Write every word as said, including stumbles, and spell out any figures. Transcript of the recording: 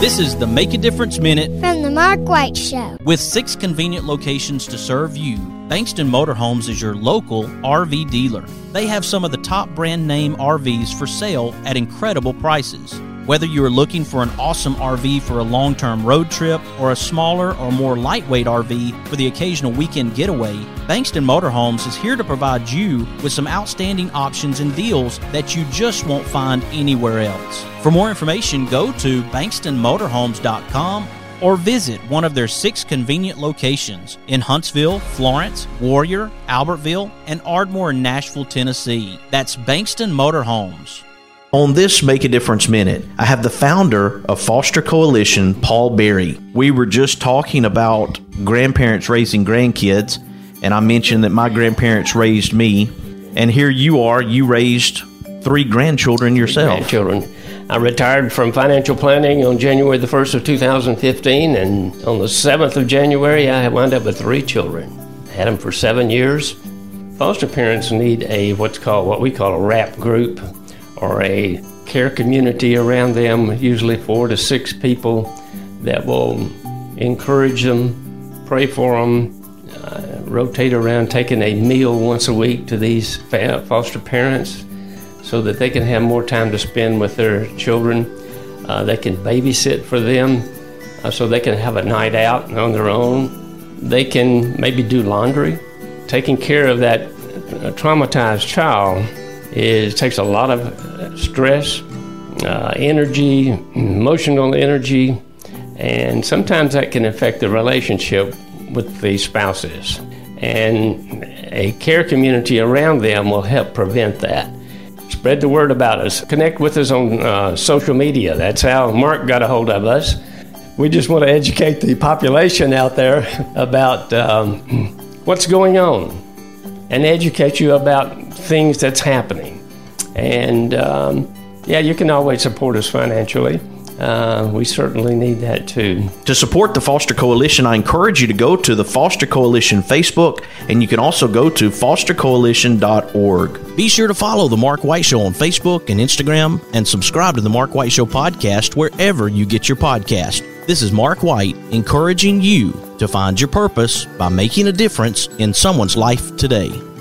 This is the Make a Difference Minute from the Mark White Show. With six convenient locations to serve you, Bankston Motorhomes is your local R V dealer. They have some of the top brand name R Vs for sale at incredible prices. Whether you are looking for an awesome R V for a long-term road trip or a smaller or more lightweight R V for the occasional weekend getaway, Bankston Motorhomes is here to provide you with some outstanding options and deals that you just won't find anywhere else. For more information, go to bankston motorhomes dot com or visit one of their six convenient locations in Huntsville, Florence, Warrior, Albertville, and Ardmore in Nashville, Tennessee. That's Bankston Motorhomes. On this Make a Difference Minute, I have the founder of Foster Coalition, Paul Berry. We were just talking about grandparents raising grandkids, and I mentioned that my grandparents raised me, and here you are, you raised three grandchildren yourself. Grandchildren. I retired from financial planning on January the first of two thousand fifteen, and on the seventh of January, I wound up with three children. Had them for seven years. Foster parents need a what's called, what we call a wrap group, or a care community around them, usually four to six people that will encourage them, pray for them, uh, rotate around taking a meal once a week to these foster parents so that they can have more time to spend with their children. Uh, they can babysit for them uh, so they can have a night out on their own. They can maybe do laundry. Taking care of that traumatized child It takes a lot of stress, uh, energy, emotional energy, and sometimes that can affect the relationship with the spouses. And a care community around them will help prevent that. Spread the word about us. Connect with us on uh, social media. That's how Mark got a hold of us. We just want to educate the population out there about um, what's going on and educate you about things that's happening. And um, yeah, you can always support us financially. Uh, we certainly need that too. To support the Foster Coalition, I encourage you to go to the Foster Coalition Facebook, and you can also go to foster coalition dot org. Be sure to follow The Mark White Show on Facebook and Instagram, and subscribe to The Mark White Show podcast wherever you get your podcast. This is Mark White, encouraging you to find your purpose by making a difference in someone's life today.